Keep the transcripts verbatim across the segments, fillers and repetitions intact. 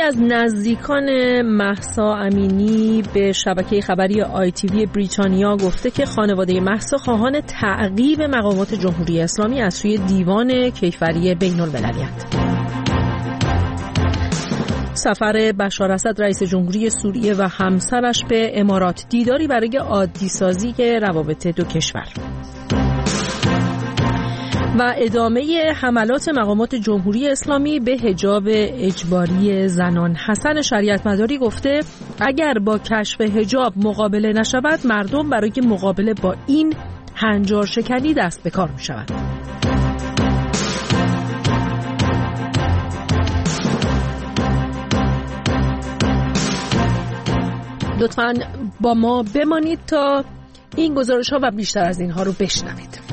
از نزدیکان مهسا امینی به شبکه خبری آی تی وی بریتانیا گفته که خانواده مهسا خواهان تعقیب مقامات جمهوری اسلامی از سوی دیوان کیفری بین المللی‌اند. سفر بشار اسد رئیس جمهوری سوریه و همسرش به امارات، دیداری برای عادی سازی روابط دو کشور. و ادامه حملات مقامات جمهوری اسلامی به حجاب اجباری زنان. حسن شریعت مداری گفته اگر با کشف حجاب مقابله نشود، مردم برای مقابله با این هنجار شکنی دست به کار می شود. لطفاً با ما بمانید تا این گزارش ها و بیشتر از اینها رو بشنوید.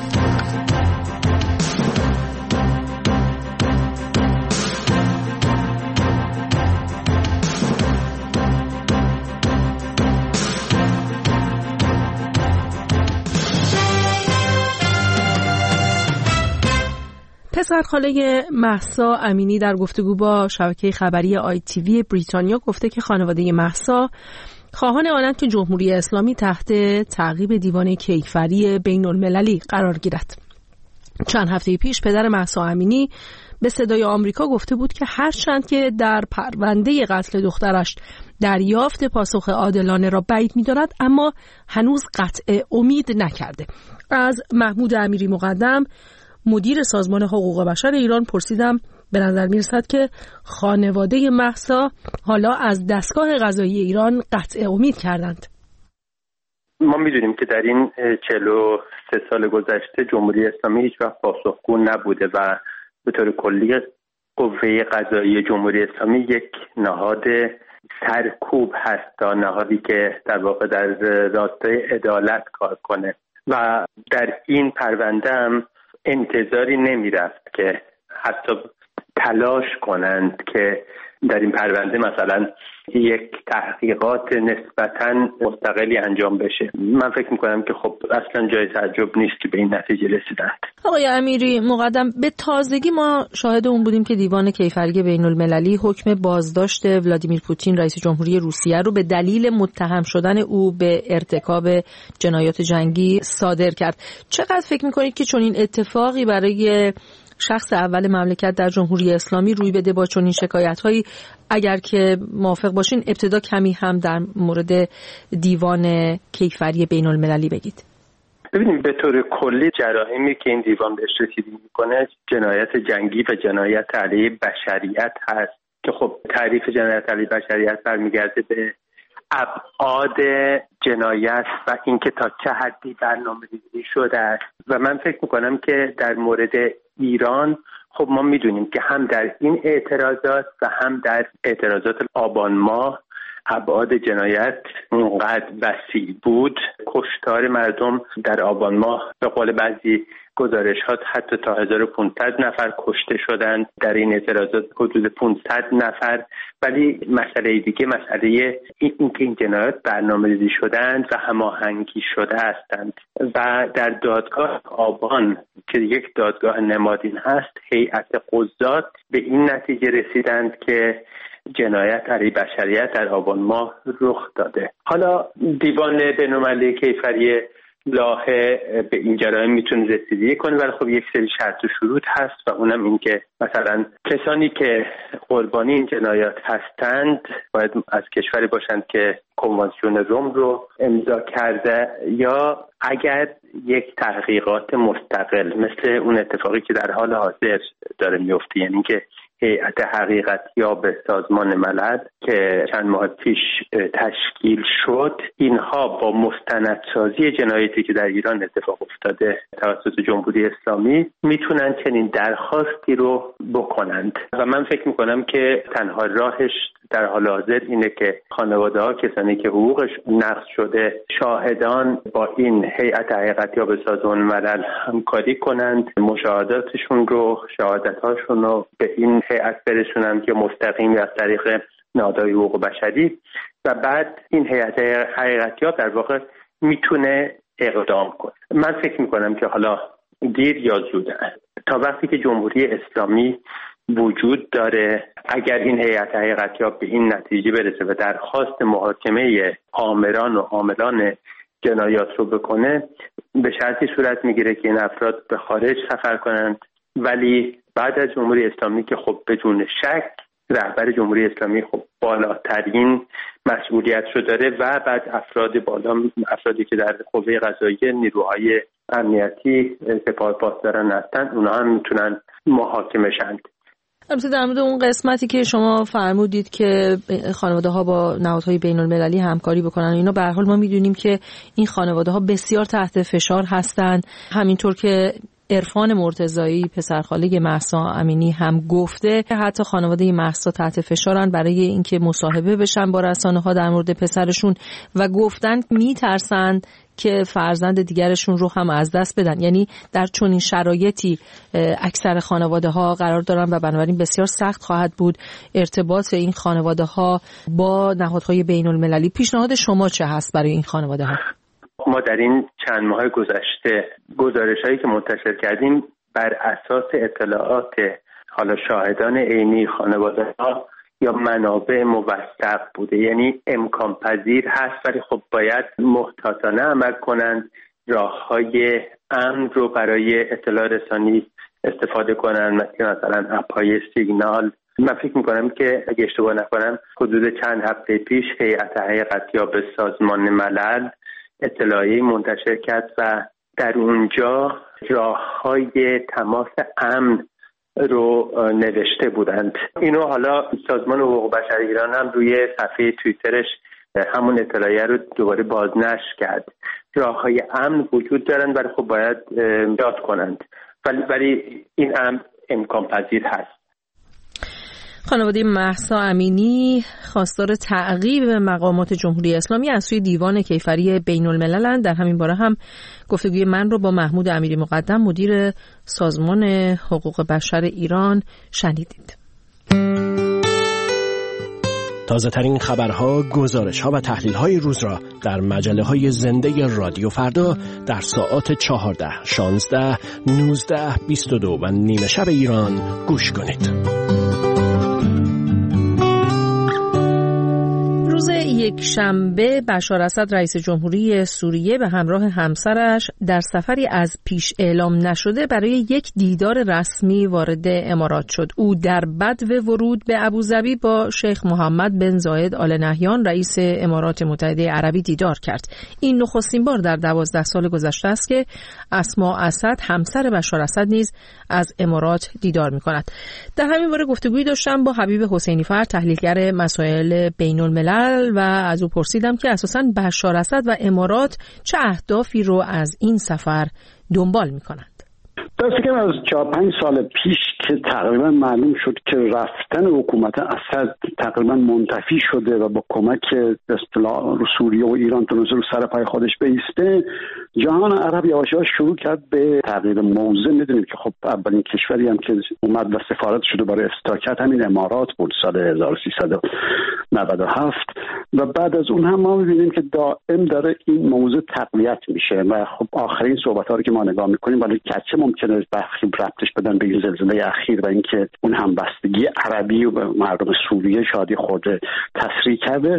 پسرخاله مهسا امینی در گفتگو با شبکه خبری آی تی وی بریتانیا گفته که خانواده مهسا خواهان آنند که جمهوری اسلامی تحت تعقیب دیوان کیفری بین المللی قرار گیرد. چند هفته پیش پدر مهسا امینی به صدای آمریکا گفته بود که هرچند که در پرونده قتل دخترش دریافت پاسخ عادلانه را بعید می‌دارد، اما هنوز قطع امید نکرده. از محمود امیری مقدم، مدیر سازمان حقوق بشر ایران، پرسیدم به نظر میرسد که خانواده مهسا حالا از دستگاه قضایی ایران قطع امید کردند. ما میدونیم که در این چهل و سه سال گذشته جمهوری اسلامی هیچ وقت پاسخگو نبوده و به طور کلی قوه قضایی جمهوری اسلامی یک نهاد سرکوب هست، تا نهادی که در واقع در راستای عدالت کار کنه و در این پرونده هم انتظاری نمی رفت که حتی تلاش کنند که در این پرونده مثلا یک تحقیقات نسبتاً مستقلی انجام بشه. من فکر میکنم که خب اصلا جای تعجب نیست که به این نتیجه رسیدند. آقای امیری مقدم، به تازگی ما شاهد اون بودیم که دیوان کیفری بین المللی حکم بازداشت ولادیمیر پوتین رئیس جمهوری روسیه رو به دلیل متهم شدن او به ارتکاب جنایات جنگی صادر کرد. چقدر فکر میکنید که چنین اتفاقی برای شخص اول مملکت در جمهوری اسلامی روی بده با چنین شکایت‌هایی؟ اگر که موافق باشین ابتدا کمی هم در مورد دیوان کیفری بین المللی بگید. ببینیم به طور کلی جرائمی که این دیوان بهش رسیدگی میکنه جنایت جنگی و جنایت علیه بشریت هست که خب تعریف جنایت علیه بشریت برمیگرده به ابعاد جنایت و اینکه تا چه حدی برنامه‌ریزی شده است و من فکر میکنم که در مورد ایران خب ما میدونیم که هم در این اعتراضات و هم در اعتراضات آبان ماه ابعاد جنایت اونقدر وسیع بود. کشتار مردم در آبان ماه به قول بعضی گزارشات حتی تا هزار و پانصد نفر کشته شدند، در این اعتراضات حدود پانصد نفر. ولی مسئله دیگه مسئله این که این جنایات برنامه‌ریزی شدند و هماهنگی شده هستند و در دادگاه آبان که یک دادگاه نمادین هست، هیئت قضات به این نتیجه رسیدند که جنایت علیه بشریت در آبان ماه رخ داده. حالا دیوان بین‌المللی کیفری لاهه به این جرایم میتونه رسیدگی کنه، ولی خب یک سری شرط و شروط هست و اونم این که مثلا کسانی که قربانی این جنایات هستند باید از کشوری باشند که کنوانسیون روم رو امضا کرده، یا اگر یک تحقیقات مستقل مثل اون اتفاقی که در حال حاضر داره میفته، یعنی که هیئت حقیقتیاب سازمان ملل که چند ماه پیش تشکیل شد، اینها با مستندسازی جنایاتی که در ایران اتفاق افتاده توسط جمهوری اسلامی میتونن چنین درخواستی رو بکنند و من فکر میکنم که تنها راهش در حال حاضر اینه که خانواده ها، کسانی که حقوقش نقض شده، شاهدان با این هیئت حقیقتیاب سازمان ملل همکاری کنند، مشاهداتشون رو، شهادت‌هاشون رو به این هیئت برسونند که مستقیم از طریق نهادهای حقوق بشری و بعد این هیئت حقیقتیاب در واقع میتونه اقدام کنه. من فکر میکنم که حالا دیر یا زود تا وقتی که جمهوری اسلامی وجود داره. اگر این هیئت حقیقتیاب به این نتیجه برسه و درخواست محاکمه آمران و عاملان جنایات رو بکنه، به شرطی صورت میگیره که این افراد به خارج سفر کنند، ولی بعد از جمهوری اسلامی که خب بدون شک رهبر جمهوری اسلامی خب بالاترین مسئولیت رو داره و بعد افراد بالا، افرادی که در قوه قضاییه، نیروهای امنیتی، سپاه پاسداران هستن، اونها هم میتونن محاکمه شند. البته در مورد اون قسمتی که شما فرمودید که خانواده ها با نهادهای بین المللی همکاری بکنن، اینا به هر حال ما میدونیم که این خانواده ها بسیار تحت فشار هستند. همینطور که عرفان مرتضایی پسرخاله مهسا امینی هم گفته که حتی خانواده مهسا تحت فشارن برای اینکه مصاحبه بشن با رسانه‌ها در مورد پسرشون و گفتن میترسند که فرزند دیگرشون رو هم از دست بدن. یعنی در چنین شرایطی اکثر خانواده ها قرار دارن و بنابراین بسیار سخت خواهد بود ارتباط این خانواده ها با نهادهای بین المللی. پیشنهاد شما چه هست برای این خانواده ها؟ ما در این چند ماه گذشته گزارش‌هایی که منتشر کردیم بر اساس اطلاعات حالا شاهدان عینی خانواده‌ها یا منابع موثق بوده، یعنی امکان پذیر هست، ولی خب باید محتاطانه عمل کنند، راه‌های امن رو برای اطلاع رسانی استفاده کنند، مثل مثلا اپ‌های سیگنال. من فکر می‌کنم که اگه اشتباه نکنم حدود چند هفته پیش هیئت حقیقتیاب سازمان ملل اطلاعیه منتشر کرد و در اونجا راه‌های تماس امن رو نوشته بودند. اینو حالا سازمان حقوق بشر ایران هم روی صفحه توییترش همون اطلاعیه رو دوباره بازنشر کرد. راه‌های امن وجود دارند ولی خب باید یاد کنند، ولی ولی این هم امکان پذیر هست. خانواده مهسا امینی خواستار تعقیب مقامات جمهوری اسلامی از سوی دیوان کیفری بین الملل. در همین باره هم گفتگوی من رو با محمود امیری مقدم مدیر سازمان حقوق بشر ایران شنیدید. تازه ترین خبرها، گزارش‌ها و تحلیل‌های روز را در مجله‌های زنده رادیو فردا در ساعات چهارده، شانزده، نوزده، بیست و دو و نیمه شب ایران گوش کنید. روز یک شنبه بشار اسد رئیس جمهوری سوریه به همراه همسرش در سفری از پیش اعلام نشده برای یک دیدار رسمی وارد امارات شد. او در بدو ورود به ابوظبی با شیخ محمد بن زاید آل نهیان رئیس امارات متحده عربی دیدار کرد. این نخستین بار در دوازده سال گذشته است که اسماء اسد همسر بشار اسد نیز از امارات دیدار می‌کند. در همین باره گفتگویی داشتم با حبیب حسینی فر، تحلیلگر مسائل بین الملل، و از او پرسیدم که اساساً بشار اسد و امارات چه اهدافی رو از این سفر دنبال می‌کنند. درسته که از چهار پنج سال پیش که تقریبا معلوم شد که رفتن حکومت اسد تقریبا منتفی شده و با کمک به اصطلاح سوریه و ایران تونسته رو سر پای خودش بایسته، جهان عرب یواش یواش شروع کرد به تغییر موضع. میدونیم که خب اولین کشوری هم که اومد و سفارت شده برای افتتاح همین امارات بود سال هزار و سیصد و نود و هفت و بعد از اون هم ما می‌بینیم که دائم داره این موضوع تقویت میشه و خب آخرین صحبت‌ها رو که ما نگاه می‌کنیم ولی کچه ممکنه برخی ربطش بدن به این زلزله اخیر و اینکه اون همبستگی عربی و مردم سوریه شادی خود تسریع کرده،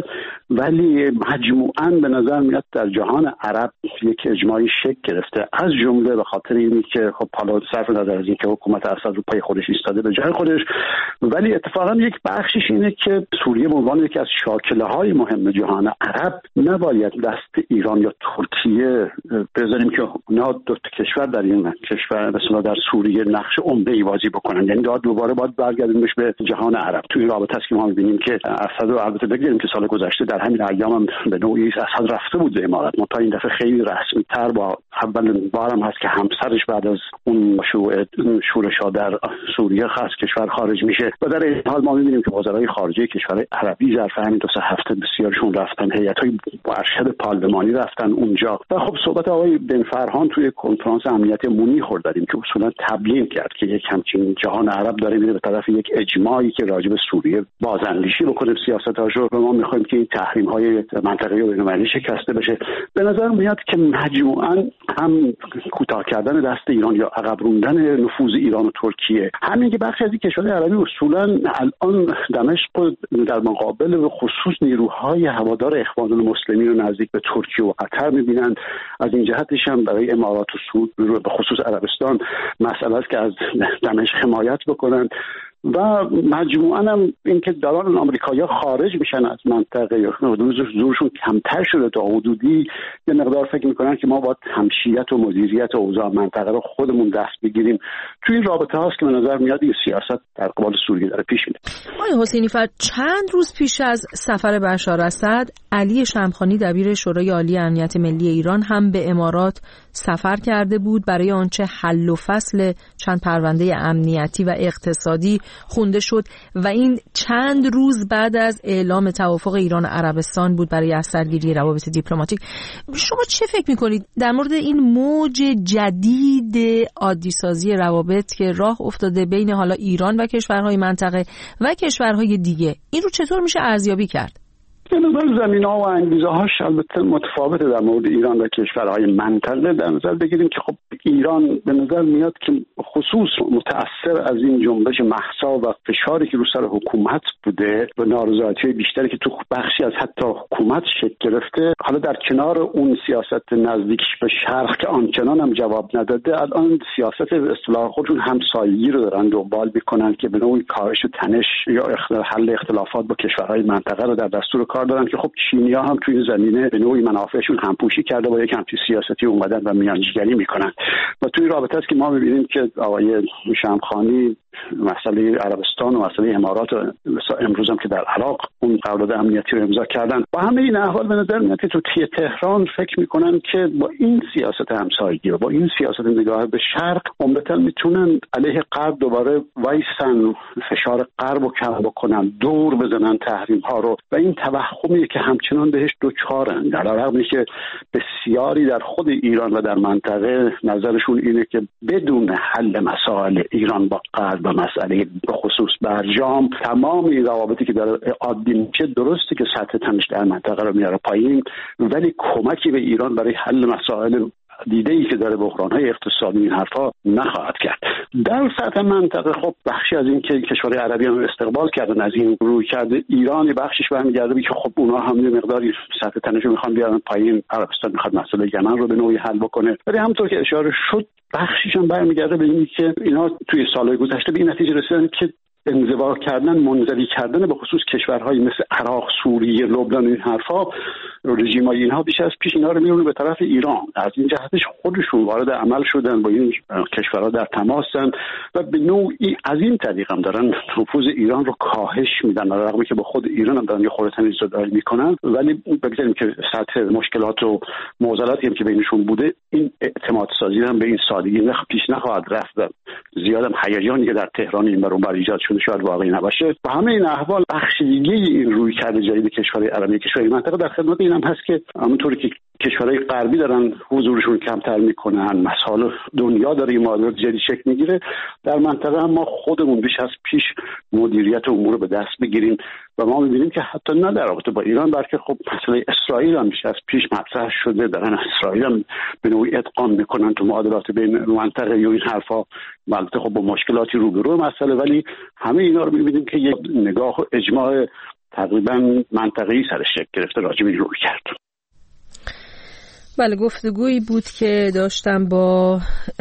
ولی مجموعاً به نظر میاد در جهان عرب یک اجماعی شکل گرفته، از جمله به خاطر اینی که خب حالا صرف نظر از اینکه حکومت اسد رو پای خودش ایستاده به جای خودش، ولی اتفاقاً یک بخشش اینه که سوریه به عنوان یکی از شاکله‌های مهم جهان عرب نباید دست ایران یا ترکیه بذاریم که اونا دو تا کشور در این کشور مثلا در سوریه نقش عمده‌ای بازی بکنن. یعنی داد دوباره باید برگردیمش به جهان عرب. تو این رابطه است که ما می‌بینیم که اسد رو البته بگیریم که سال گذشته در همین ایام هم به نوعی اسد رفته بود به امارات، ما تا این دفعه خیلی رسمی‌تر با اول بارم هست که همسرش بعد از اون شورش‌ها در سوریه خاص کشور خارج میشه و در این حال ما می‌بینیم که وزرای خارجه کشورهای عربی ظرف همین دو سه هفته بسیارشون رفتن، هیئت‌های ارشد پارلمانی رفتن اونجا و خب صحبت آقای بن فرهان توی کنفرانس امنیتی مونیخ داریم که اصولا تبیین کرد که یک همچین جهان عرب داره میره به طرف یک اجماعی که راجع به سوریه بازاندیشی بکنه سیاستاشو و ما میخوایم که این تحریم‌های منطقه‌ای و بین‌المللی شکسته بشه. به نظر میاد که مجموعاً هم کوتاه کردن دست ایران یا عقب روندن نفوذ ایران و ترکیه، همین که بخشی از این کشورهای عربی اصولاً الان دمشق در مقابل به خصوص نیروهای هوادار اخوان المسلمین رو نزدیک به ترکیه و قطر می‌بینند. از این جهتش هم برای امارات و سعود به خصوص عربستان مسئله است که از دمشق حمایت بکنند و مجموعاً هم اینکه دارن آمریکایی‌ها خارج میشن از منطقه یا زورشون کمتر شده تا حدودی یه مقدار فکر میکنن که ما باید همشیت و مدیریت و اوضاع منطقه رو خودمون دست بگیریم. توی این رابطه هاست که به نظر میاد این سیاست در قبال سوریه داره پیش میره. آقای حسینی فرد، چند روز پیش از سفر بشار اسد، علی شمخانی دبیر شورای عالی امنیت ملی ایران هم به امارات سفر کرده بود برای آنچه حل و فصل چند پرونده امنیتی و اقتصادی خونده شد و این چند روز بعد از اعلام توافق ایران و عربستان بود برای از سرگیری روابط دیپلماتیک. شما چه فکر میکنید در مورد این موج جدید عادی سازی روابط که راه افتاده بین حالا ایران و کشورهای منطقه و کشورهای دیگه؟ این رو چطور میشه ارزیابی کرد؟ به نظر زمینه‌ها و انگیزه‌هاش البته متفاوته در مورد ایران و کشورهای منطقه. در نظر بگیریم که خب ایران به نظر میاد که خصوص متأثر از این جنبش مهسا و فشاری که رو سر حکومت بوده و نارضایتی بیشتری که تو بخشی از حتی حکومت شکل گرفته، حالا در کنار اون سیاست نزدیکش به شرق که آنچنان هم جواب نداده، الان سیاست اصطلاح خودشون همسایگی رو دارن دنبال میکنن که به نوعی کاهش تنش یا حل اختلافات با کشورهای منطقه رو در دستور کار دارن که خب چینی‌ها هم توی این زمینه به نوعی منافعشون همپوشی کرده با یک همچین سیاستی اومدن و میانجیگری میکنن و توی رابطه است که ما می‌بینیم که آقای شمخانی مسئله عربستان و مسئله امارات و امروز هم که در عراق اون قرارداد امنیتی رو امضا کردن و همه این احوال به نظر میاد که تو تهران فکر میکنن که با این سیاست همسایگی و با این سیاست نگاه به شرق عمدتاً میتونن علیه غرب دوباره وایسن، فشار غرب رو کم بکنن، دور بزنن تحریم ها رو و این توهمیه که همچنان بهش دوچارن، در رغمی که بسیاری در خود ایران و در منطقه نظرشون اینه که بدون حل مسائل ایران با غرب و مسئله به خصوص برجام تمام این روابطی که داره عادی میشه، درسته که سطح تنش در منطقه رو میاره پایین ولی کمکی به ایران برای حل مسائل دیده‌ای که داره بحران‌های اقتصادی این حرفا نخواهد کرد. در سطح منطقه خب بخشی از این که کشورهای عربی هم استقبال کردن از این روی کرده ایران، بخشش برمیگرده به که خب اونا هم یه مقداری سطح تنش رو میخوان بیارن پایین، عربستان میخواد مسئله یمن رو به نوعی حل بکنه، ولی همونطور که اشاره شد بخشش هم برمیگرده به این که اینا توی سالهای گذشته به این نتیجه رسیدن که انزوا کردن، منزوی کردن به خصوص کشورهای مثل عراق، سوریه، لبنان، این حرفا، رژیم‌های اینها بیش از پیش اینا رو میرونه به طرف ایران. از این جهتش خودشون وارد عمل شدن، با این کشورها در تماسن و به نوعی از این طریق هم دارن نفوذ ایران رو کاهش میدن، در حالی که با خود ایران هم دارن یه خورده تمیزداری میکنن. ولی بگذاریم که سطح مشکلات و معضلاتی هم که بینشون بوده، این اعتماد سازی هم به این سادگی نخ پیش نخواهد رفت. زیادم هیجانی که در تهران این برون بر ایجاد شده شاید واقعی نباشه. و همه این احوال بخش دیگه این روی کرده جدید کشورهای عربی، کشورهای منطقه در خدمت این هم هست که همونطوری که کشورهای غربی دارن حضورشون کمتر میکنن، مسائل دنیا داره این معادلات جدید شکل میگیره، در منطقه هم ما خودمون بیش از پیش مدیریت امور رو به دست بگیریم و ما میبینیم که حتی نه در رابطه با ایران بلکه خب مسئله اسرائیل هم بیش از پیش مطرح شده، دارن اسرائیل هم به نوعی ادغام میکنن تو معادلات بین منطقه و این حرفا. البته خب با مشکلاتی روبرو مسئله، ولی همه اینا رو میبینیم که یک نگاه و اجماع تقریبا منطقه‌ای سرش شکل گرفته راجع به این روی کرد. بله، گفتگویی بود که داشتم با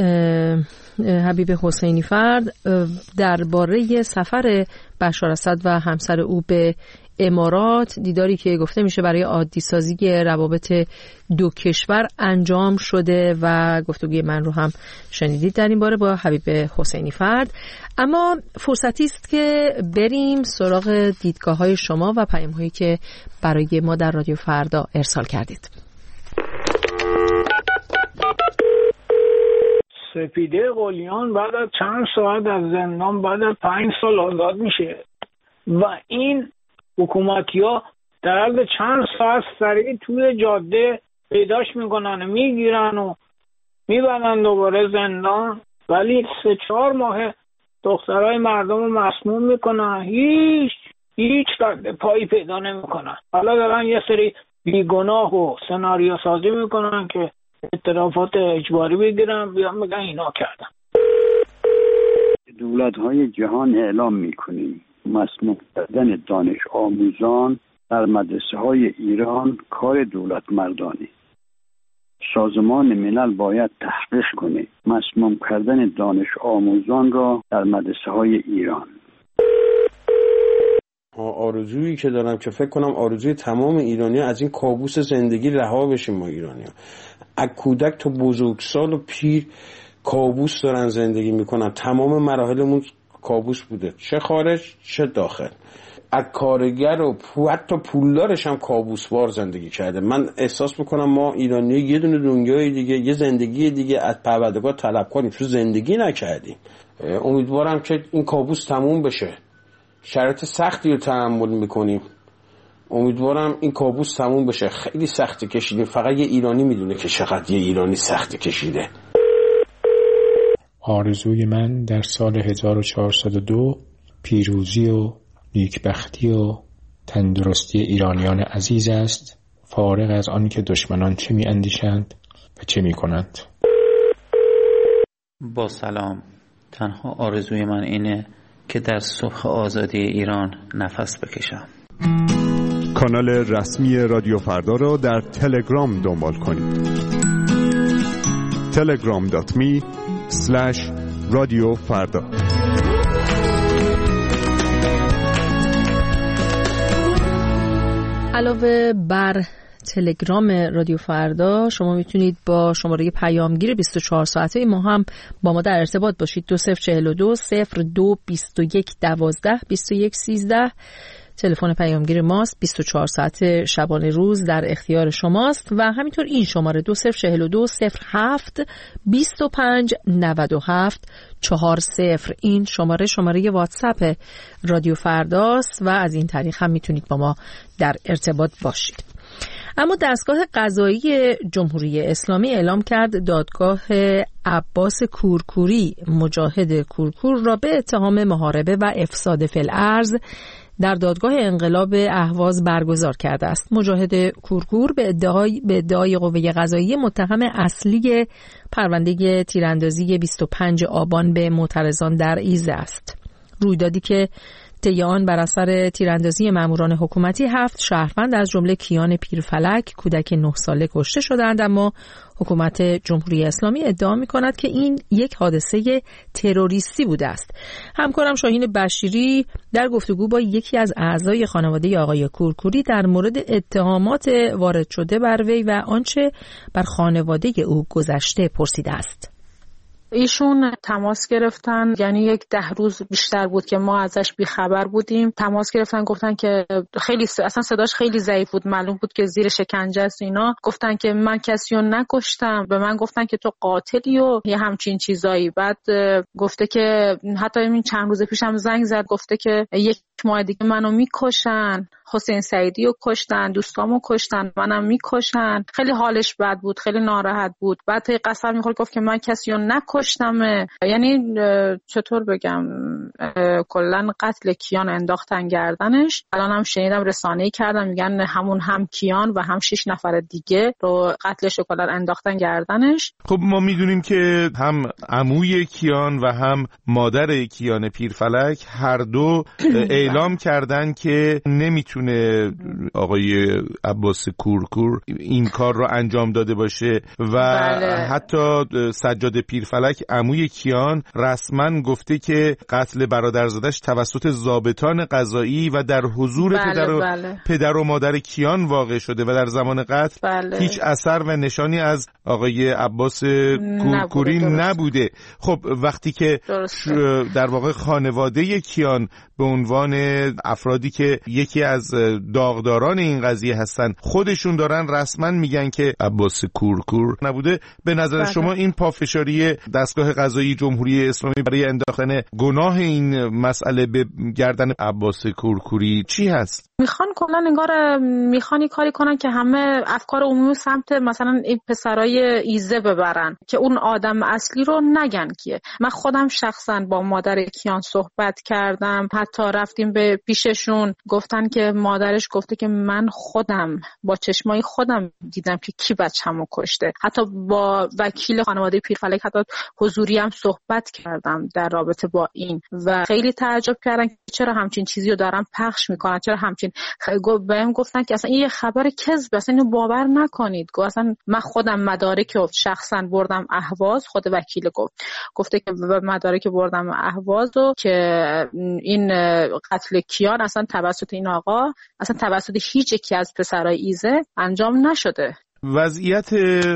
حبیب حسینی فرد درباره سفر بشار اسد و همسر او به امارات، دیداری که گفته میشه برای عادی سازی روابط دو کشور انجام شده و گفتگوی من رو هم شنیدید در این باره با حبیب حسینی فرد. اما فرصتی است که بریم سراغ دیدگاه‌های شما و پیام‌هایی که برای ما در رادیو فردا ارسال کردید. سپیده قلیان بعد از چند ساعت از زندان بعد از پنج سال آزاد میشه و این حکومتی‌ها در عرض چند ساعت سریع توی جاده پیداش میکنن، میگیرن و میبرن دوباره زندان، ولی سه چهار ماه دخترای مردم رو مسموم میکنن، هیچ هیچ رد پایی پیدا نمیکنن. حالا دارن یه سری بیگناه و سناریو سازی میکنن که اعترافات اجباری بگیرن، بیان میگن اینا کردن. دولت‌های جهان اعلام میکنیم مسموم کردن دانش آموزان در مدرسه‌های ایران کار دولت مردانه. سازمان ملل باید تحقیق کنه مسموم کردن دانش آموزان را در مدرسه‌های ایران. آرزویی که دارم که فکر کنم آرزوی تمام ایرانی‌ها از این کابوس زندگی رها بشیم. ما ایرانی‌ها از کودک تا بزرگسال و پیر کابوس دارن زندگی میکنن. تمام مراحلمون کابوس بوده، چه خارج چه داخل. از کارگر و حتی پولدارش هم کابوسوار زندگی کرده. من احساس میکنم ما ایرانی یه دونه دنیای دیگه، یه زندگی دیگه از پروردگار طلب کنیم، چون زندگی نکردیم. امیدوارم که این کابوس تموم بشه. شرایط سختی رو تحمل میکنیم، امیدوارم این کابوس تموم بشه. خیلی سخت کشیدیم، فقط یه ایرانی میدونه که چقدر یه ایرانی سخت کشیده. آرزوی من در سال هزار و چهارصد و دو پیروزی و نیکبختی و تندرستی ایرانیان عزیز است، فارغ از آن که دشمنان چه می اندیشند و چه می کنند. با سلام. تنها آرزوی من اینه که در صبح آزادی ایران نفس بکشم. کانال رسمی رادیو فردا را در تلگرام دنبال کنید. تلگرام دات می اسلش رادیو فردا. علاوه بر تلگرام رادیو فردا شما میتونید با شماره پیامگیر بیست و چهار ساعته ما هم با ما در ارتباط باشید. دو صفر چهل و دو صفر دو بیست و یک دوازده بیست و یک سیزده تلفن پیامگیر ماست. بیست و چهار ساعت شبانه روز در اختیار شماست و همینطور این شماره دو صفر چهل و دو صفر هفت بیست و پنج نود و هفت چهار صفر این شماره شماره واتساپ رادیو فرداست و از این طریق هم میتونید با ما در ارتباط باشید. اما دستگاه قضایی جمهوری اسلامی اعلام کرد دادگاه عباس کورکوری مجاهد کورکور را به اتهام محاربه و افساد فی الارض در دادگاه انقلاب اهواز برگزار کرده است. مجاهد کورکور به ادعای به ادعای قوه قضاییه متهم اصلی پرونده تیراندازی بیست و پنجم آبان به معترضان در ایزه است. رویدادی که طی آن بر اثر تیراندازی ماموران حکومتی هفت شهروند از جمله کیان پیرفلک کودک نه ساله کشته شدند، اما حکومت جمهوری اسلامی ادعا می‌کند که این یک حادثه تروریستی بوده است. همکارم شاهین بشیری در گفتگو با یکی از اعضای خانواده آقای کورکوری در مورد اتهامات وارد شده بر وی و آنچه بر خانواده او گذشته پرسیده است. ایشون تماس گرفتن، یعنی یک ده روز بیشتر بود که ما ازش بیخبر بودیم. تماس گرفتن گفتن که خیلی اصلا صداش خیلی ضعیف بود، معلوم بود که زیر شکنجه است. اینا گفتن که من کسی رو نکشتم، به من گفتن که تو قاتلی و یه همچین چیزایی. بعد گفته که حتی این چند روز پیشم زنگ زد گفته که یک ماه دیگه منو میکشن، حسین سعیدی رو کشتن، دوستامو کشتن، منم میکشن. خیلی حالش بد بود، خیلی ناراحت بود. بعد تا قسم میخورد گفت که من کسی رو نکشتم. یعنی چطور بگم، کلا قتل کیان انداختن گردنش. الانم شنیدم رسانه‌ای کردن میگن همون هم کیان و هم شش نفر دیگه رو قتلش رو کلا انداختن گردنش. خب ما میدونیم که هم عموی کیان و هم مادر کیان پیرفلک هر دو اعلام کردن که نمیتونه آقای عباس کورکور این کار رو انجام داده باشه و بله. حتی سجاد پیرفلک عموی کیان رسما گفته که قتل برادرزادش توسط ضابطان قضایی و در حضور بله پدر, و بله. پدر و مادر کیان واقع شده و در زمان قتل بله. هیچ اثر و نشانی از آقای عباس کورکوری نبوده, نبوده. خب وقتی که در واقع خانواده کیان به عنوان افرادی که یکی از از داغداران این قضیه هستن خودشون دارن رسما میگن که عباس کورکور نبوده. به نظر بله. شما این پافشاری دستگاه قضایی جمهوری اسلامی برای انداختن گناه این مسئله به گردن عباس کورکوری چی هست؟ میخوان کلا انگار میخوان کاری کنن که همه افکار عمومی سمت مثلا این پسرای ایزه ببرن که اون آدم اصلی رو نگن کیه. من خودم شخصا با مادر کیان صحبت کردم، حتی رفتیم به پیششون، گفتن که مادرش گفته که من خودم با چشمای خودم دیدم که کی بچه‌مو کشته. حتی با وکیل خانواده پیرفلک حتی حضوری هم صحبت کردم در رابطه با این و خیلی تعجب کردن که چرا همچین چیزی رو دارن پخش میکنن، چرا همچین بهم گفتن که اصلا این یه خبر کذب، اصلا اینو باور نکنید. گفت اصلا من خودم مدارک شخصا بردم اهواز، خود وکیل گفت گفته که مدارک بردم اهواز و که این قتل کیان اصلا توسط این آقا اصلا توسط هیچ یکی از پسرای ایزه انجام نشده. وضعیت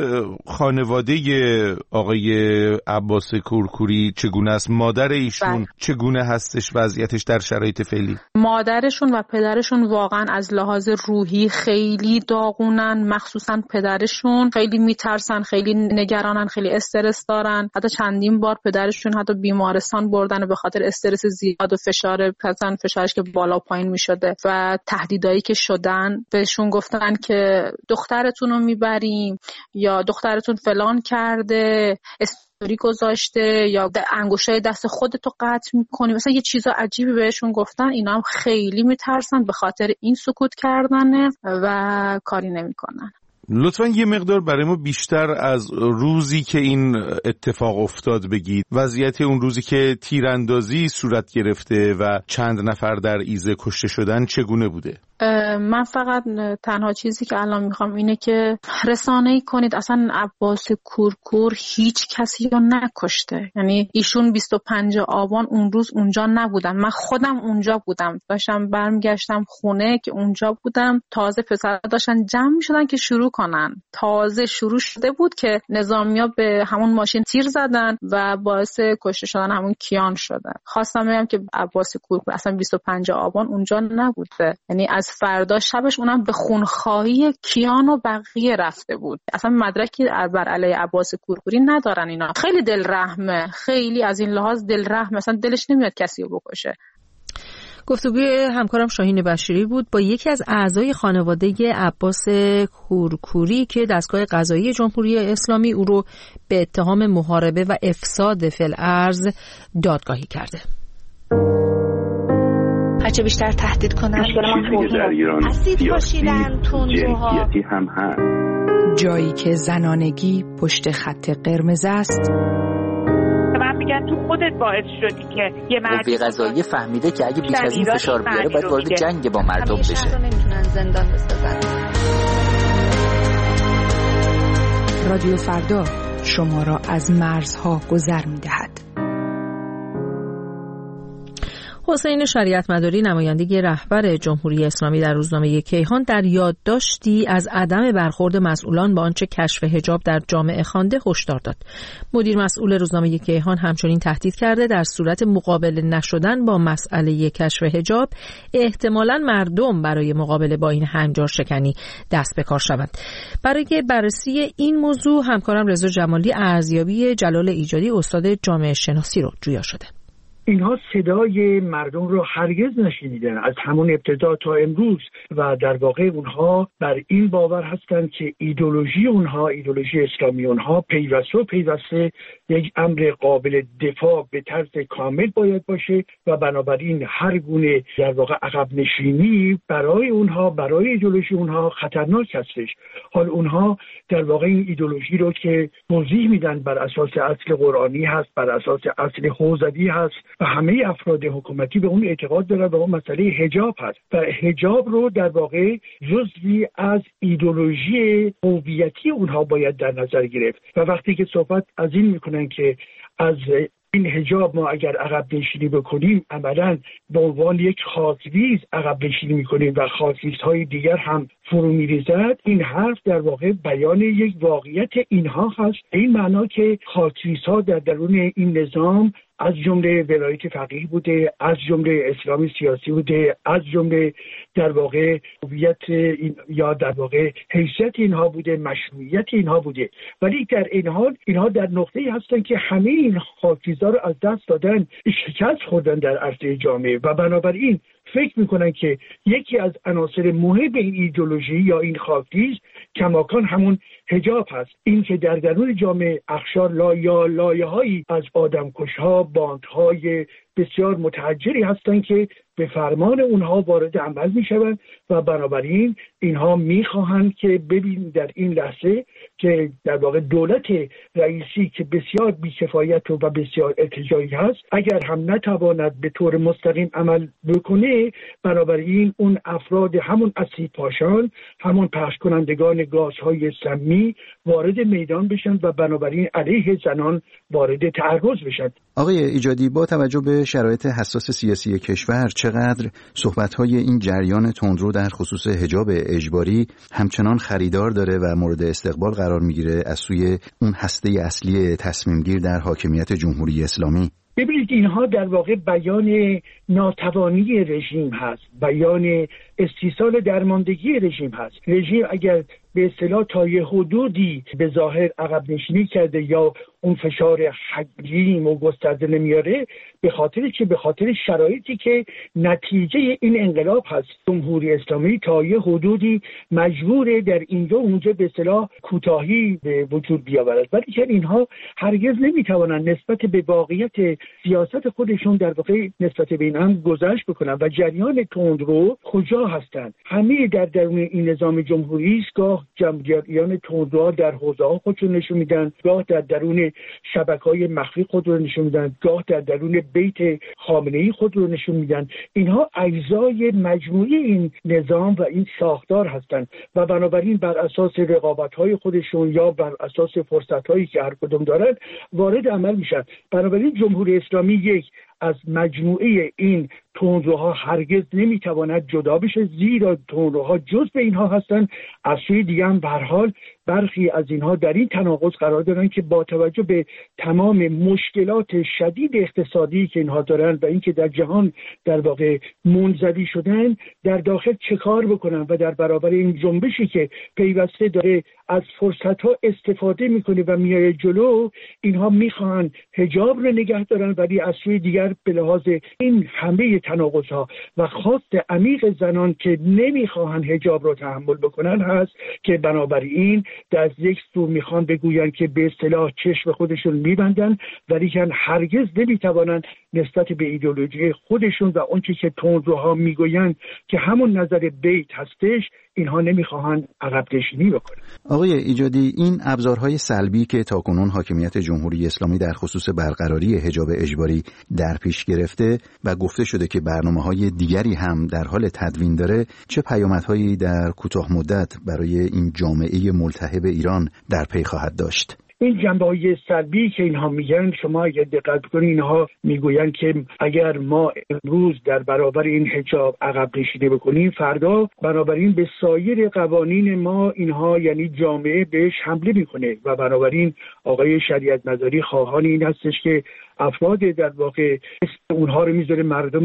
خانواده آقای عباس کورکوری چگونه است؟ مادر ایشون بله. چگونه هستش وضعیتش در شرایط فعلی؟ مادرشون و پدرشون واقعا از لحاظ روحی خیلی داغونن، مخصوصا پدرشون خیلی میترسن، خیلی نگرانن، خیلی استرس دارن. حتی چندین بار پدرشون حتی بیمارستان بردن به خاطر استرس زیاد و فشار پسن فشارش که بالا پایین میشده و تهدیدایی که شدن. بهشون گفتن که دخترتون رو میبریم یا دخترتون فلان کرده، استوری گذاشته یا انگشتای دست خودتو قطع میکنی، مثلا یه چیزا عجیبی بهشون گفتن. اینا هم خیلی میترسن، به خاطر این سکوت کردنه و کاری نمیکنن. لطفاً یه مقدار برای ما بیشتر از روزی که این اتفاق افتاد بگید. وضعیت اون روزی که تیراندازی صورت گرفته و چند نفر در ایزه کشته شدن چگونه بوده؟ من فقط تنها چیزی که الان میخوام اینه که رسانه‌ای کنید اصلا عباس کورکور هیچ کسی رو نکشته. یعنی ایشون بیست و پنجم آبان اون روز اونجا نبودم، من خودم اونجا بودم، داشتم برمیگشتم خونه که اونجا بودم. تازه پسرها داشتن جمع میشدن که شروع کنن، تازه شروع شده بود که نظامیا به همون ماشین تیر زدن و باعث کشته شدن همون کیان شدن. خواستم بگم که عباس کورکور اصلا بیست و پنجم آبان اونجا نبوده، یعنی از فردا شبش اونم به خونخواهی کیان و بقیه رفته بود. اصلا مدرکی بر علیه عباس کورکوری ندارن اینا. خیلی دل رحمه، خیلی از این لحاظ دل رحمه، مثلا دلش نمیاد کسی رو بکشه. گفتگوی همکارم شاهین بشیری بود با یکی از اعضای خانواده عباس کورکوری که دستگاه قضایی جمهوری اسلامی او رو به اتهام محاربه و افساد فی‌الارض دادگاهی کرده. هرچه بیشتر تهدید کنن چیزی در ایران سیاسی جنسیتی هم هست. جایی که زنانگی پشت خط قرمز است. من میگن تو خودت باعث شدی که یه مردی قضایی فهمیده که اگه بیش از این فشار بیاره باید وارد جنگ با مردم بشه. نمیتونن زندان بسازن. رادیو فردا شما را از مرزها گذر میدهد. حسین شریعت مداری نماینده رهبر جمهوری اسلامی در روزنامه کیهان در یادداشتی از عدم برخورد مسئولان با آنچه کشف حجاب در جامعه خوانده هشدار داد. مدیر مسئول روزنامه کیهان همچنین تهدید کرده در صورت مقابله نشدن با مسئله کشف حجاب احتمالاً مردم برای مقابله با این هنجار شکنی دست به کار شوند. برای بررسی این موضوع همکارم رضا جمالی ارزیابی جلال ایجادی استاد جامعه شناسی رو جویا شده. اینها صدای مردم رو هرگز نشنیدن از همون ابتدا تا امروز و در واقع اونها بر این باور هستند که ایدئولوژی اونها، ایدئولوژی اسلامی اونها پیوسته و پیوسته یک امر قابل دفاع به طرز کامل باید باشه و بنابراین هر گونه در واقع عقب نشینی برای اونها، برای ایدئولوژی اونها خطرناک هستش. حال اونها در واقع این ایدئولوژی رو که توضیح میدن بر اساس اصل قرآنی هست، بر اساس اصل حوزوی هست و همه افراد حکومتی به اون اعتقاد دارن و اون مسئله حجاب هست و حجاب رو در واقع جزئی از ایدئولوژی هویتی اونها باید در نظر گرفت و وقتی که صحبت از این میکنن که از این حجاب ما اگر عقب نشینی بکنیم عملاً به عنوان یک خاصیز عقب نشینی میکنیم و خاصیزهای دیگر هم فرو میریزد، این حرف در واقع بیان یک واقعیت اینها هست. این معنا که خاصیزها در درون این نظام از جمله ولایت فقیه بوده، از جمله اسلامی سیاسی بوده، از جمله در واقع هویت این یا در واقع حیثیت اینها بوده، مشروعیت اینها بوده. ولی در این حال اینها در نقطه‌ای هستن که همه این خاکیزا رو از دست دادن، شکست خوردن در عرصه جامعه و بنابراین فکر میکنن که یکی از عناصر مهم این ایدئولوژی یا این خاکریز کماکان همون حجاب هست. این که در درون جامعه اخشار لایه لایه‌هایی از آدمکش‌ها، باندهای بسیار متحجری هستند که به فرمان اونها وارد عمل میشوند و بنابراین اینها میخواهند که ببین در این لحظه که در واقع دولت رئیسی که بسیار بی‌کفایت و بسیار ارتجاعی هست اگر هم نتواند به طور مستقیم عمل بکنه، بنابراین اون افراد همون اسید پاشان، همون پخش کنندگان گازهای سمی وارد میدان بشن و بنابراین علیه زنان وارد تعرض بشن. آقای ایجادی، با توجه به شرایط حساس سیاسی کشور چقدر صحبت‌های این جریان تندرو در خصوص حجاب اجباری همچنان خریدار داره و مورد استقبال قرار میگیره از سوی اون هسته اصلی تصمیمگیر در حاکمیت جمهوری اسلامی؟ ببینید اینها در واقع بیان ناتوانی رژیم هست، بیان استیصال درماندگی رژیم هست. رژیم اگر به اصطلاح تا یه حدودی به ظاهر عقب نشینی کرده یا اون فشار حجیم و گسترده نمیاره، به خاطر چه؟ به خاطر شرایطی که نتیجه این انقلاب هست. جمهوری اسلامی تا یه حدودی مجبور در اینجا اونجا به اصطلاح کوتاهی به وجود بیاورد، ولی که اینها هرگز نمیتوانند نسبت به واقعیت سیاست خودشون در واقع نسبت به این هم گذشت بکنن و جریان تندرو کجا هستند؟ همه در درون این نظام جمهوری است. گاه جریان تندروها در حوزه‌ها خودشون نشون میدن، گاه در درون شبکه‌های مخفی خود رو نشون میدن، گاه در درون بیت خامنه‌ای خود رو نشون میدن. اینها اجزای مجموعی این نظام و این ساختار هستند و بنابراین بر اساس رقابت‌های خودشون یا بر اساس فرصت‌هایی که هر کدوم دارن وارد عمل میشن. بنابراین جمهوری اسلامی یک از مجموعه این تندروها هرگز نمیتواند جدا بشه، زیرا تندروها جز به اینها هستند. از سوی دیگه هم به هر حال برخی از اینها در این تناقض قرار دارن که با توجه به تمام مشکلات شدید اقتصادی که اینها دارن و اینکه در جهان در واقع منزوی شدن، در داخل چه کار بکنن و در برابر این جنبشی که پیوسته داره از فرصت‌ها استفاده میکنه و میاره جلو، اینها میخوان حجاب رو نگه دارن، ولی از سوی دیگر به لحاظ این همه تناقض‌ها و خواست عمیق زنان که نمیخواهن حجاب رو تحمل بکنن هست که بنابراین در یک سو میخوان بگوین که به اصطلاح چشم خودشون میبندن، ولی که هرگز نمیتوانن نسبت به ایدئولوژی خودشون و اون چیزی که تندروها میگوین که همون نظر بیت هستش، اینها نمیخواهند عقب نشینی بکنن. آقای ایجادی، این ابزارهای سلبی که تاکنون حاکمیت جمهوری اسلامی در خصوص برقراری حجاب اجباری در پیش گرفته و گفته شده که برنامه‌های دیگری هم در حال تدوین داره، چه پیامدهایی در کوتاه مدت برای این جامعه ملتهب ایران در پی خواهد داشت؟ این جنبه‌های سلبی که اینها میگن، شما اگر دقت کنید اینها میگویند که اگر ما امروز در برابر این حجاب عقب نشینی بکنیم، فردا بنابراین به سایر قوانین ما اینها یعنی جامعه بهش حمله میکنه و بنابراین آقای شریعت مداری خواهان این هستش که افراد در واقع اونها رو میذاره مردم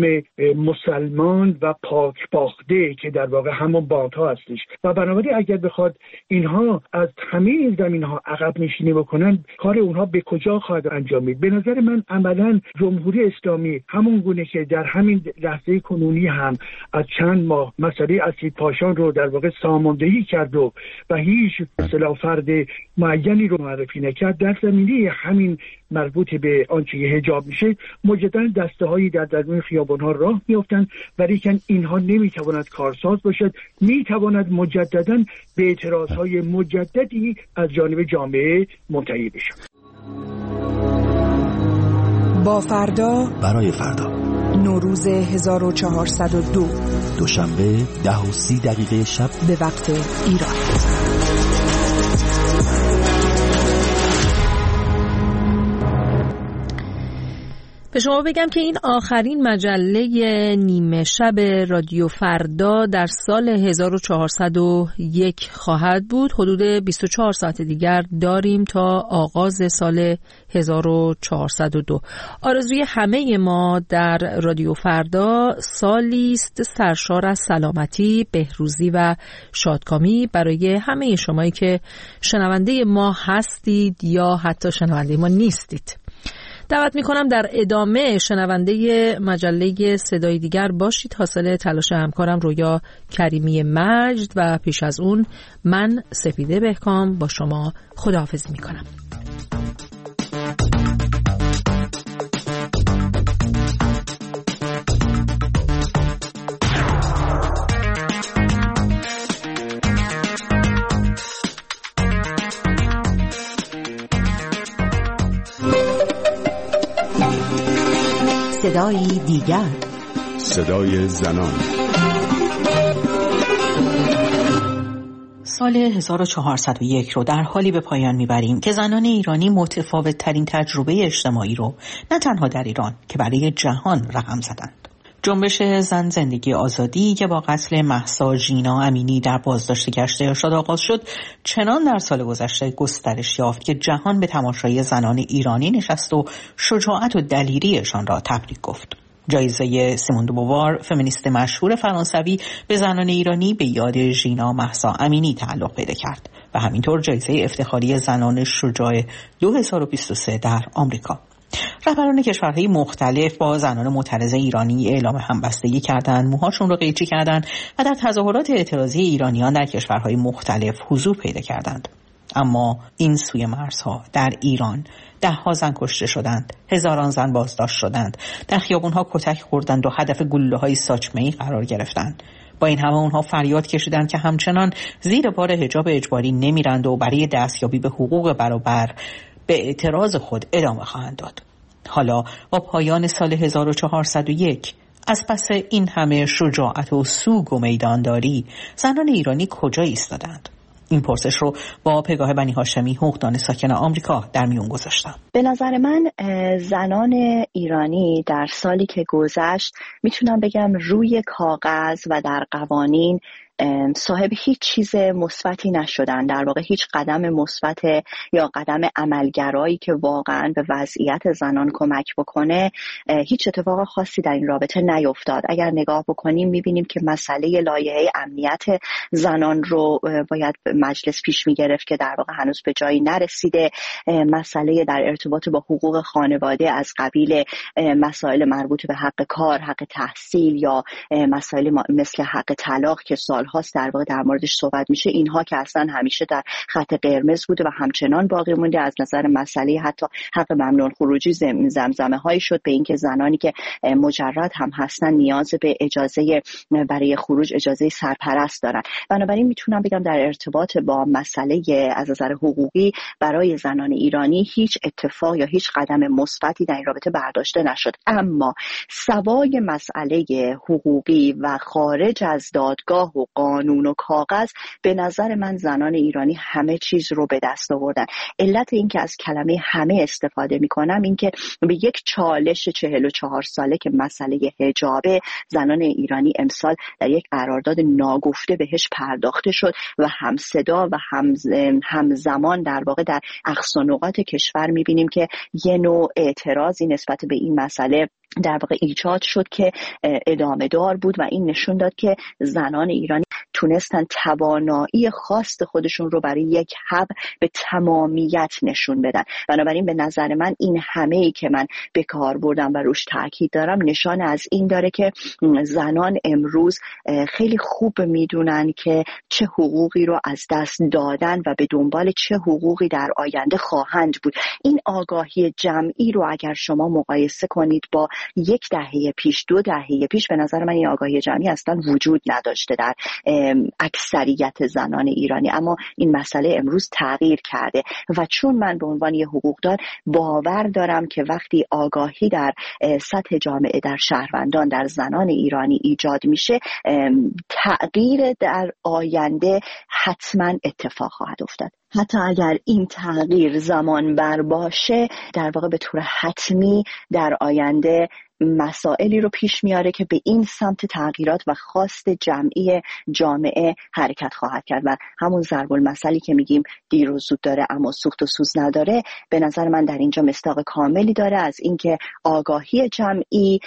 مسلمان و پاک باخته که در واقع همون باندها هستش و بنابراین اگر بخواد اینها از همه این زمینها عقب نشینی بکنن، کار اونها به کجا خواهد انجامید؟ به نظر من عملا جمهوری اسلامی همون گونه که در همین لحظه کنونی هم از چند ماه مسئله اسید پاشان رو در واقع ساماندهی کرد و و هیچ اصطلاح فرد معینی رو معرفی نکرد، در زمینه همین مربوط به آنچه حجاب میشه مجددا دسته هایی در درون خیابان ها راه میافتند، ولی که اینها نمیتواند کارساز باشد، میتواند مجددا به اعتراض های مجددی از جانب جامعه منتهی بشه. با فردا برای فردا، نوروز هزار و چهارصد و دو، دوشنبه ده و سی دقیقه شب به وقت ایران. به شما بگم که این آخرین مجله نیمه شب رادیو فردا در سال هزار و چهارصد و یک خواهد بود. حدود بیست و چهار ساعت دیگر داریم تا آغاز سال هزار و چهارصد و دو. آرزوی همه ما در رادیو فردا سالی است سرشار از سلامتی، بهروزی و شادکامی برای همه شمایی که شنونده ما هستید یا حتی شنونده ما نیستید. دعوت میکنم در ادامه شنونده مجله صدای دیگر باشید. حاصل تلاش همکارم رویا کریمی مجد و پیش از اون من سپیده بهکام با شما خداحافظی میکنم. صدای دیگر، صدای زنان. سال هزار و چهارصد و یک رو در حالی به پایان میبریم که زنان ایرانی متفاوت ترین تجربه اجتماعی رو نه تنها در ایران که برای جهان رقم زدند. جنبش زن زندگی آزادی که با قتل مهسا ژینا امینی در بازداشت گشت ارشاد آغاز شد، چنان در سال گذشته گسترش یافت که جهان به تماشای زنان ایرانی نشست و شجاعت و دلیریشان را تبریک گفت. جایزه سیمون دو بووار، فمینیست مشهور فرانسوی، به زنان ایرانی به یاد ژینا مهسا امینی تعلق پیدا کرد و همینطور جایزه افتخاری زنان شجاع دو هزار و بیست و سه در آمریکا. رهبران کشورهای مختلف با زنان معترض ایرانی اعلام همبستگی کردند، موهاشون رو قیچی کردند و در تظاهرات اعتراضی ایرانیان در کشورهای مختلف حضور پیدا کردند. اما این سوی مرزها در ایران ده ها زن کشته شدند، هزاران زن بازداشت شدند، در خیابونها کتک خوردند و هدف گلوله‌های ساچمه‌ای قرار گرفتند. با این همه اونها فریاد کشیدند که همچنان زیر بار حجاب اجباری نمیرند و برای دستیابی به حقوق برابر به اعتراض خود ادامه خواهند داد. حالا با پایان سال هزار و چهارصد و یک از پس این همه شجاعت و سوگ و میدانداری زنان ایرانی کجا ایستادند؟ این پرسش رو با پگاه بنی هاشمی، حقوقدان ساکن آمریکا، در میون گذاشتم. به نظر من زنان ایرانی در سالی که گذشت میتونم بگم روی کاغذ و در قوانین صاحب هیچ چیز مثبتی نشدن، در واقع هیچ قدم مثبت یا قدم عملگرایی که واقعا به وضعیت زنان کمک بکنه هیچ اتفاق خاصی در این رابطه نیفتاد. اگر نگاه بکنیم میبینیم که مسئله لایحه امنیت زنان رو باید مجلس پیش میگرفت که در واقع هنوز به جایی نرسیده. مسئله در ارتباط با حقوق خانواده از قبیل مسائل مربوط به حق کار، حق تحصیل یا مسائل مثل حق طلاق که سال هاست در واقع در موردش صحبت میشه، اینها که اصلا همیشه در خط قرمز بوده و همچنان باقی مونده. از نظر مسئله حتی حق ممنوع خروجی زمزمه هایی شد به اینکه زنانی که مجرد هم هستن نیاز به اجازه برای خروج، اجازه سرپرست دارن. بنابراین میتونم بگم در ارتباط با مسئله از نظر حقوقی برای زنان ایرانی هیچ اتفاق یا هیچ قدم مثبتی در این رابطه برداشته نشد. اما سوای مسئله حقوقی و خارج از دادگاه و قانون و کاغذ، به نظر من زنان ایرانی همه چیز رو به دست آوردن. علت این که از کلمه همه استفاده میکنم این که به یک چالش چهل و چهار ساله که مسئله حجابه، زنان ایرانی امسال در یک قرارداد ناگفته بهش پرداخته شد و هم صدا و هم همزمان در واقع در اقصا نقاط کشور میبینیم که یه نوع اعتراضی نسبت به این مسئله در واقع ایجاد شد که ادامه دار بود و این نشون داد که زنان ایرانی تونستن توانایی خاص خودشون رو برای یک حق به تمامیت نشون بدن. بنابراین به نظر من این همه ای که من به کار بردم و روش تاکید دارم نشان از این داره که زنان امروز خیلی خوب میدونن که چه حقوقی رو از دست دادن و به دنبال چه حقوقی در آینده خواهند بود. این آگاهی جمعی رو اگر شما مقایسه کنید با یک دهه پیش، دو دهه پیش، به نظر من این آگاهی جمعی اصلا وجود نداشته در اکثریت زنان ایرانی. اما این مسئله امروز تغییر کرده و چون من به عنوان یه حقوقدان باور دارم که وقتی آگاهی در سطح جامعه، در شهروندان، در زنان ایرانی ایجاد میشه، تغییر در آینده حتما اتفاق خواهد افتاد. حتی اگر این تغییر زمان بر باشه، در واقع به طور حتمی در آینده مسائلی رو پیش میاره که به این سمت تغییرات و خواست جمعی جامعه حرکت خواهد کرد و همون ضرب المثلی که میگیم دیر و زود داره اما سوخت و سوز نداره، به نظر من در اینجا مصداق کاملی داره از اینکه آگاهی جمعی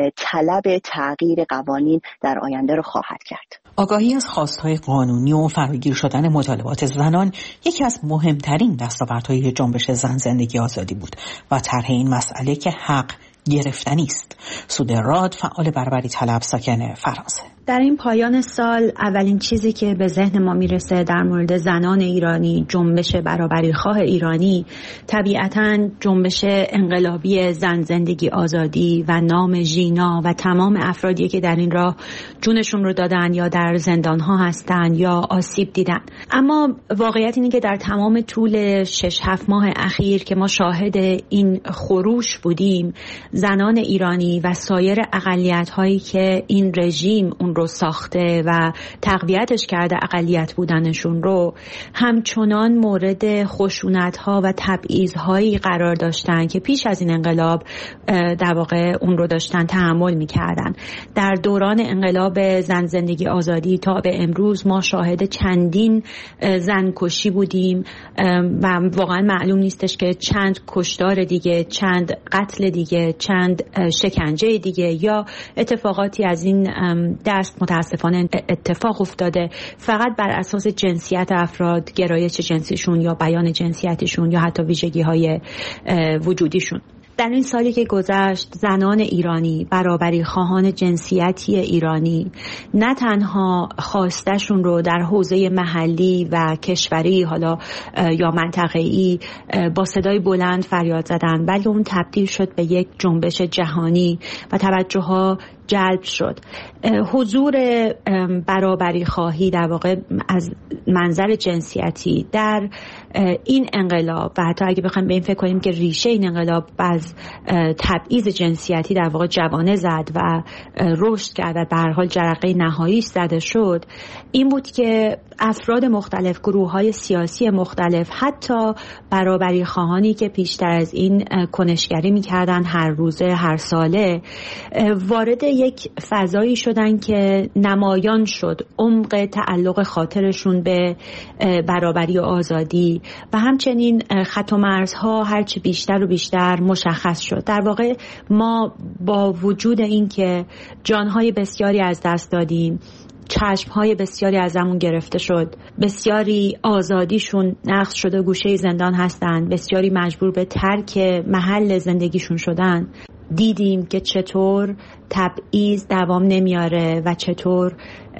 طلب تغییر قوانین در آینده رو خواهد کرد. آگاهی از خواستهای قانونی و فراگیر شدن مطالبات زنان یکی از مهمترین دستاوردهای جنبش زن زندگی آزادی بود و طرح این مسئله که حق گرفتنی است. سود راد، فعال برابری طلب ساکن فرانسه: در این پایان سال اولین چیزی که به ذهن ما میرسه در مورد زنان ایرانی، جنبش برابری خواه ایرانی، طبیعتاً جنبش انقلابی زن زندگی آزادی و نام ژینا و تمام افرادی که در این راه جونشون رو دادن یا در زندان‌ها هستن یا آسیب دیدن. اما واقعیت اینه که در تمام طول شش هفت ماه اخیر که ما شاهد این خروش بودیم، زنان ایرانی و سایر اقلیت‌هایی که این رژیم اون رو ساخته و تقویتش کرده اقلیت بودنشون رو، همچنان مورد خشونت‌ها و تبعیض‌هایی قرار داشتن که پیش از این انقلاب در واقع اون رو داشتن تحمل می‌کردن. در دوران انقلاب زن زندگی آزادی تا به امروز ما شاهد چندین زن کشی بودیم و واقعا معلوم نیستش که چند کشتار دیگه، چند قتل دیگه، چند شکنجه دیگه یا اتفاقاتی از این دست متاسفانه اتفاق افتاده، فقط بر اساس جنسیت افراد، گرایش جنسیشون یا بیان جنسیتشون یا حتی ویژگی‌های وجودیشون. در این سالی که گذشت، زنان ایرانی، برابری خواهان جنسیتی ایرانی، نه تنها خواستشون رو در حوزه محلی و کشوری حالا یا منطقه‌ای با صدای بلند فریاد زدن، بلکه اون تبدیل شد به یک جنبش جهانی و توجه‌ها جلب شد. حضور برابری خواهی در واقع از منظر جنسیتی در این انقلاب و حتی اگه بخوایم به این فکر کنیم که ریشه این انقلاب از تبعیض جنسیتی در واقع جوانه زد و رشد کرد و به هر حال جرقه نهاییش زده شد، این بود که افراد مختلف، گروه‌های سیاسی مختلف، حتی برابری خواهانی که پیشتر از این کنشگری می‌کردن هر روزه هر ساله، وارد یک فضایی شدن که نمایان شد عمق تعلق خاطرشون به برابری و آزادی و همچنین خط و مرزها هرچی بیشتر و بیشتر مشخص شد. در واقع ما با وجود این که جانهای بسیاری از دست دادیم، چشمهای بسیاری ازمون گرفته شد، بسیاری آزادیشون نقض شده گوشه زندان هستن، بسیاری مجبور به ترک محل زندگیشون شدن، دیدیم که چطور تبعیض دوام نمیاره و چطور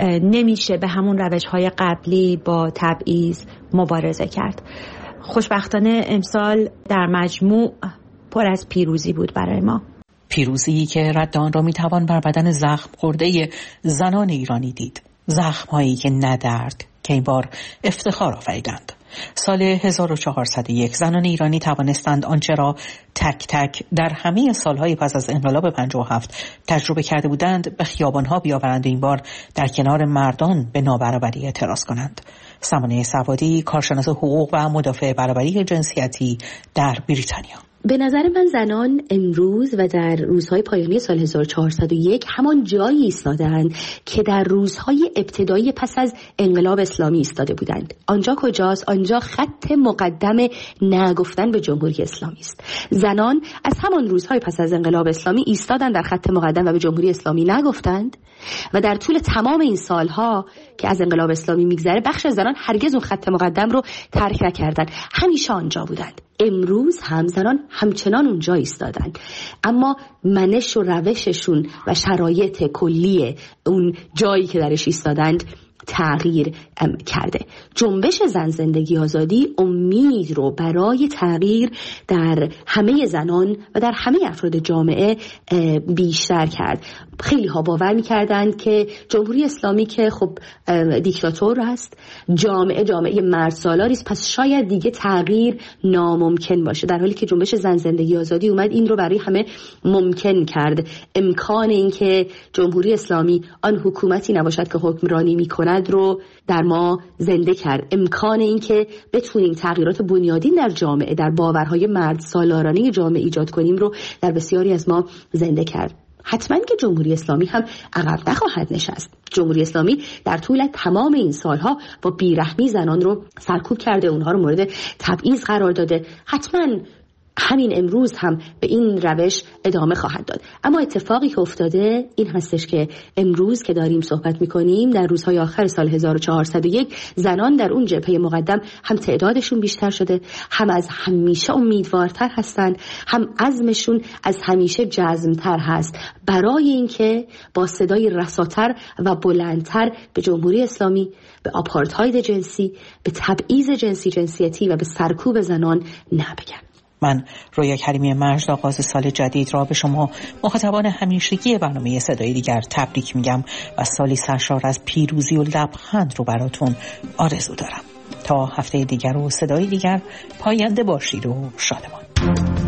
نمیشه به همون روش‌های قبلی با تبعیض مبارزه کرد. خوشبختانه امسال در مجموع پر از پیروزی بود برای ما. پیروزی که رد آن را میتوان بر بدن زخم خورده زنان ایرانی دید. زخم‌هایی که نه درد که این بار افتخار آفریدند. سال هزار و چهارصد و یک زنان ایرانی توانستند آنچه را تک تک در همه سالهای پس از انقلاب پنجاه و هفت تجربه کرده بودند به خیابانها بیاورند و این بار در کنار مردان به نابرابری اعتراض کنند. سمانه سوادی، کارشناس حقوق و مدافع برابری جنسیتی در بریتانیا: به نظر من زنان امروز و در روزهای پایانی سال هزار و چهارصد و یک همان جایی ایستادند که در روزهای ابتدایی پس از انقلاب اسلامی ایستاده بودند. آنجا کجاست؟ آنجا خط مقدم نگفتن به جمهوری اسلامی است. زنان از همان روزهای پس از انقلاب اسلامی ایستادند در خط مقدم و به جمهوری اسلامی نگفتند و در طول تمام این سالها که از انقلاب اسلامی میگذره بخش از زنان هرگز اون خط مقدم رو ترک نکردند، همیشه آنجا بودند. امروز هم زنان همچنان اونجا ایستادند، اما منش و روششون و شرایط کلی اون جایی که درش ایستادند تغییر کرده. جنبش زن زندگی آزادی امید رو برای تغییر در همه زنان و در همه افراد جامعه بیشتر کرد. خیلی ها باور می‌کردند که جمهوری اسلامی که خب دیکتاتور است، جامعه جامعه مرد سالاری است، پس شاید دیگه تغییر ناممکن باشه، در حالی که جنبش زن زندگی آزادی اومد این رو برای همه ممکن کرد. امکان این که جمهوری اسلامی آن حکومتی نباشد که حکمرانی می‌کند میکند رو در ما زنده کرد. امکان این که بتونیم تغییرات بنیادین در جامعه، در باورهای مرد سالارانه جامعه ایجاد کنیم رو در بسیاری از ما زنده کرد. حتما که جمهوری اسلامی هم عقب نخواهد نشست. جمهوری اسلامی در طول تمام این سالها با بیرحمی زنان رو سرکوب کرده، اونها رو مورد تبعیض قرار داده. حتما همین امروز هم به این روش ادامه خواهد داد. اما اتفاقی که افتاده این هستش که امروز که داریم صحبت میکنیم، در روزهای آخر سال هزار و چهارصد و یک زنان در اون جبهه مقدم هم تعدادشون بیشتر شده، هم از همیشه امیدوارتر هستند، هم عزمشون از همیشه جزمتر هست برای اینکه با صدای رساتر و بلندتر به جمهوری اسلامی، به آپارتاید جنسی، به تبعیض جنسی جنسیتی و به سرکوب زنان نبگن. من رویا کریمی مجد آغاز سال جدید را به شما مخاطبان همیشگی برنامه صدای دیگر تبریک میگم و سالی سرشار از پیروزی و لبخند رو براتون آرزو دارم. تا هفته دیگر و صدای دیگر، پاینده باشید و شادمان.